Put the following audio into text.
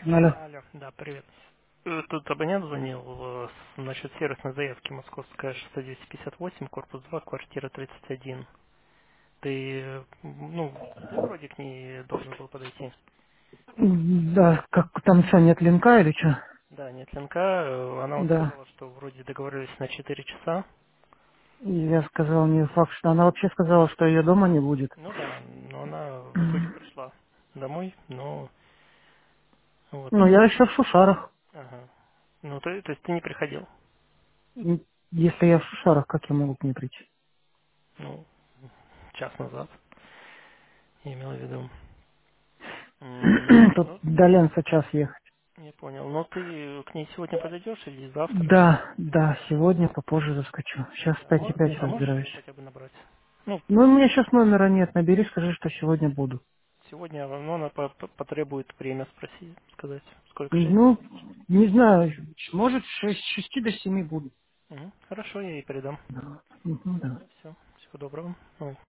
Алло. Алло, да, привет. Тут абонент звонил насчет сервисной заявки Московская 6258, корпус 2, квартира 31. Ты, ты вроде к ней должен был подойти. Да, как там что, нет линка или что? Да, нет линка, она вот Да. сказала, что вроде договорились на 4 часа. И я сказал, не факт, что она вообще сказала, что ее дома не будет. Ну да, но она в итоге пришла домой, но вот, Ну, я еще в Шушарах. ага. Ну, то есть ты не приходил, Если я в Шушарах, как я могу к ней прийти? ну, час назад, я имел в виду. Тут Ну, до Ленца час ехать. я понял. Но ты к ней сегодня подойдешь или завтра? Да, да, сегодня попозже заскочу. Сейчас в Да. 5:05 А можешь разбираюсь. ее хотя бы набрать? Ну, Ну, у меня сейчас номера нет, набери, скажи, что сегодня буду. сегодня она потребует время спросить, сказать, сколько, 6? Ну, не знаю, может, с 6 до 7 буду. Хорошо, я ей передам. Да. Мгм, да. Все, всего доброго. Ой.